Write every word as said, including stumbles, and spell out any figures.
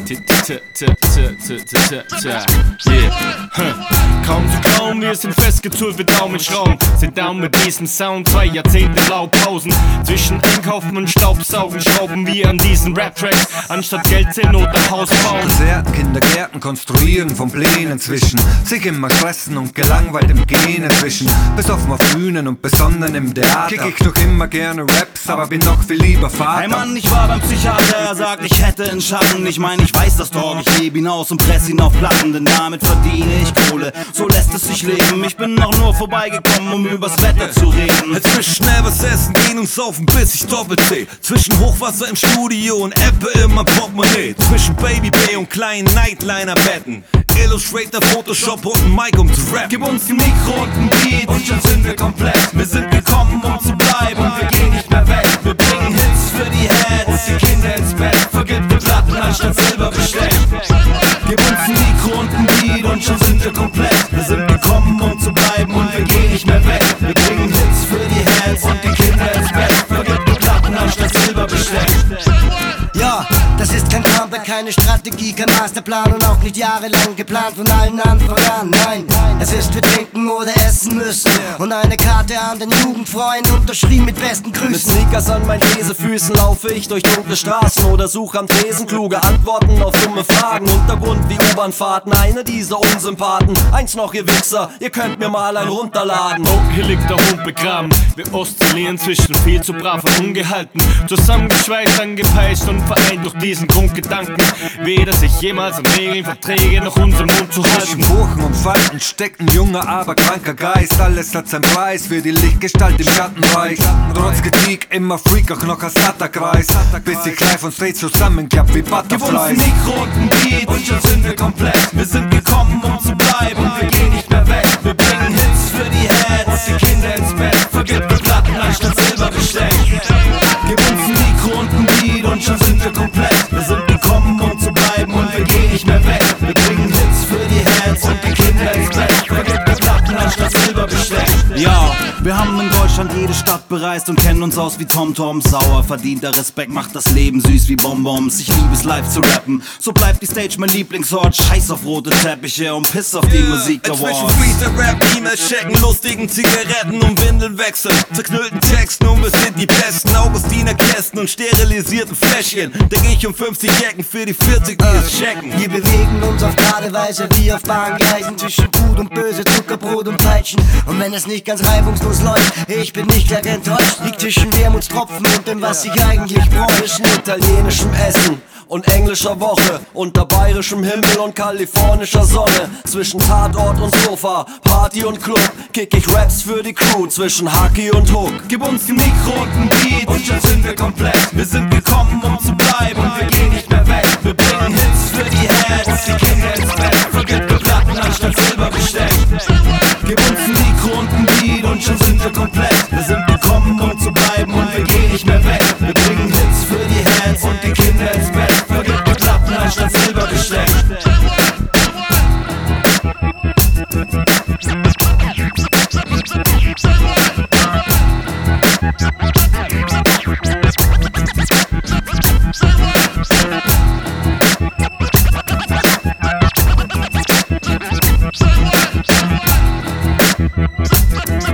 Kaum zu glauben, wir sind festgezurrt wie Daumenschrauben. Sind down mit diesem Sound, zwei Jahrzehnte Blaupausen. Zwischen Einkaufen und Staubsaugen schrauben wir an diesen Rap-Tracks, anstatt Geld sehen oder Haus bauen. Konzerten, Kindergärten konstruieren von Plänen zwischen sich immer stressen und gelangweilt im Gehen inzwischen. Besoffen auf Bühnen und besonnen im Theater kick ich doch immer gerne Raps, aber bin noch viel lieber Vater. Hey Mann, ich war beim Psychiater, er sagt, ich hätte einen Schatten. Ich mein, ich weiß das doch, ich lebe hinaus und press ihn auf Platten, denn damit verdiene ich Kohle, so lässt es sich leben. Ich bin noch nur vorbeigekommen, um übers Wetter zu reden. Zwischen schnell was essen gehen und saufen, bis ich doppelt seh. Zwischen Hochwasser im Studio und Apple in mein Portemonnaie. Zwischen Baby B und kleinen Nightliner-Betten, Illustrator, Photoshop und ein Mic, um zu rappen. Gib uns die Mikro und ein Beat und schon sind wir komplett. Wir sind gekommen, um zu bleiben und wir gehen nicht mehr weg. Wir bringen Hits für die Heads und die Kinder ins Bett. Vergib wir Platten anstatt Silberbesteck. Gib uns ein Mikro und ein Beat und schon sind wir komplett. Wir sind gekommen, um zu bleiben und wir gehen nicht mehr weg. Wir bringen Hits für die Heads und die Kinder ins Bett. Vergib wir Platten anstatt Silberbesteck. Ja, das ist kein Comeback, keine Strategie, kein Masterplan und auch nicht jahrelang geplant von allen Anfang an. Nein, es ist wir trinken oder essen müssen und eine Karte an den Jugendfreund unterschrieben mit besten Grüßen. Mit Sneakers an meinen Käsefüßen laufe ich durch dunkle Straßen oder suche am Tresen kluge Antworten auf dumme Fragen. Untergrund wie U-Bahn-Fahrten, einer dieser Unsympathen. Eins noch, ihr Wichser, ihr könnt mir mal einen runterladen. Oh, hier liegt der Hund begraben. Wir oszillieren zwischen viel zu brav und ungehalten, zusammengeschweißt, angepeitscht und vereint durch diesen Grundgedanken. Weder sich jemals an Regeln, Verträge noch unseren Mund zu halten. Zwischen Furchen und Falten steckt ein junger, aber kranker Geist. Alles hat seinen Preis für die Lichtgestalt im Schattenreich. Trotz Kritik immer Freak, auch noch als Satterkreis, bis ich live und straight zusammenklappt wie Butterflies. Gib uns ein Mikro und ein Beat und schon sind wir komplett. Wir sind gekommen, um zu bleiben und wir gehen nicht mehr weg. Wir bringen Hits für die Heads und die Kinder ins Bett. Vergib wir Platten anstatt Silberbesteck. Gib uns ein Mikro und ein Beat und schon sind wir komplett. Wir sind gekommen, um zu bleiben und wir gehen nicht mehr weg. Wir bringen Hits für die Heads und die Kinder ins Bett. Vergib wir Platten anstatt Silberbesteck. Ja, wir haben in Deutschland jede Stadt bereist und kennen uns aus wie TomTom. Sauer verdienter Respekt, macht das Leben süß wie Bonbons. Ich liebe es live zu rappen, so bleibt die Stage mein Lieblingsort. Scheiß auf rote Teppiche und piss auf die Musik Awards. Zwischen Freestyle-Rap, E-Mails checken, lustigen Zigaretten und Windeln wechseln, zerknüllten Texten und wir sind die besten Augustiner Kästen und sterilisierten Fläschchen. Denk ich um fünfzig Jacken für die vierzig, die es checken. Wir bewegen uns auf gerade Weise wie auf Bahngleisen, zwischen Gut und Böse, Zuckerbrot und Peitschen. Und wenn es nicht ganz reibungslos läuft, ich bin nicht gleich enttäuscht. Liegt zwischen Wermutstropfen und dem, was ich eigentlich brauche. Zwischen italienischem Essen und englischer Woche, unter bayerischem Himmel und kalifornischer Sonne. Zwischen Tatort und Sofa, Party und Club, kick ich Raps für die Crew zwischen Haki und Hook. Gib uns die Mikro und ein Beat und schon sind wir komplett. Wir sind gekommen, um zu bleiben und wir gehen nicht mehr weg. Wir bringen Hits für die Heads und die Kinder ins Bett. Vergib wir Platten anstatt Silberbesteck. Gib uns ein Mikro und ein Beat und schon sind wir komplett. Wir sind gekommen, um zu bleiben und wir gehen nicht mehr weg. Wir bringen Hits für die Heads und die Kinder ins Bett. Vergib wir Platten anstatt Silberbesteck. We'll be right back.